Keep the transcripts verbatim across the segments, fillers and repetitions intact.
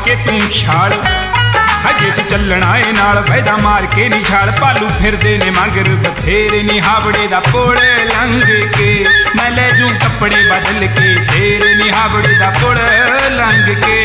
के तू छाल हजे तू चलना ए नाल वैदा मार के निछाल भालू फिरदे ने मगर बथेरे नी हावड़े दा पुल लंघ के मैं ले जूं कपड़े बदल के तेरे नी हावड़े दा पुल लंघ के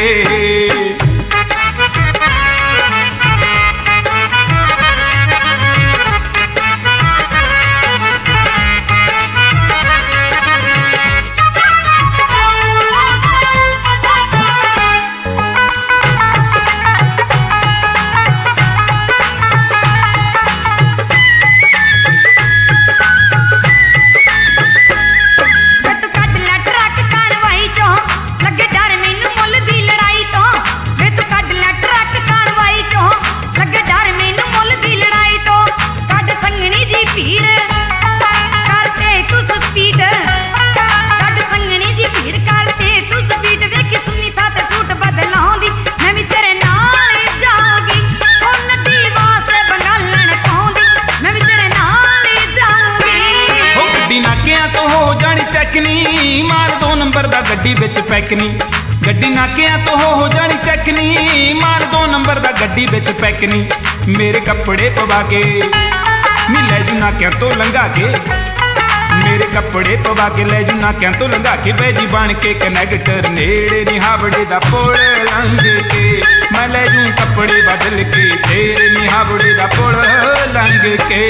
मार दो नंबर दा गड्डी विच पैकनी गड्डी नाकिया तो हो हो जानी चैकनी मार दो नंबर दा गड्डी विच पैकनी मेरे कपड़े पवा के नी ले जू नाकिया तो लंघा के मेरे कपड़े पवा के ले जू नाकिया तो लंघा के बैजी बन के कनैक्टर नेड़े नी हावड़े दा पुल लंघ के मैं ले जू कपड़े बदल के तेरे नी हावड़े दा पुल लंघ के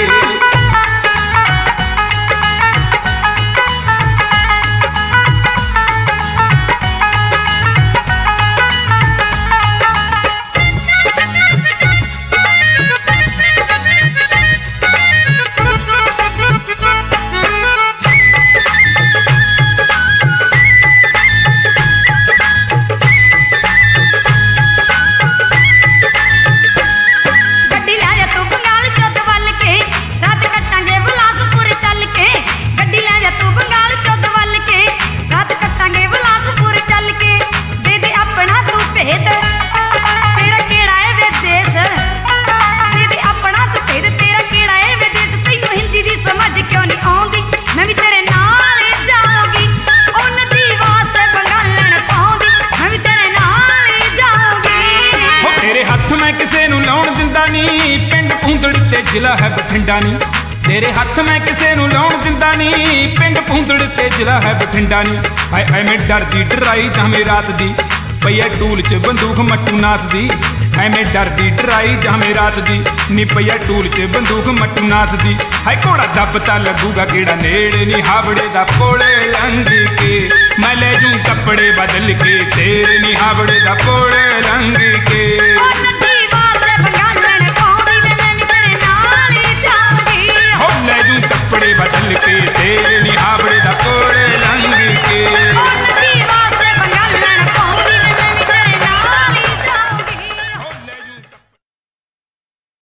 जिला है बठिंडा नी तेरे हथ मैं किसे नू लाउण दिंदा नी पिंड पूंदड़ ते जिला है बठिंडा नी हाय हाय मैं डरदी डराई जामे रात दी पईया टूल च बंदूक मट्टू नाथ दी हाय मैं डरदी डराई जामे रात दी नी पईया टूल च बंदूक मट्टू नाथ दी हाय घोड़ा दबता लगूगा केड़ा नेड़े नी हावड़े दा पुल लंघ के मैं ले जूं कपड़े बदल के तेरे नी हावड़े दा पुल लंघ के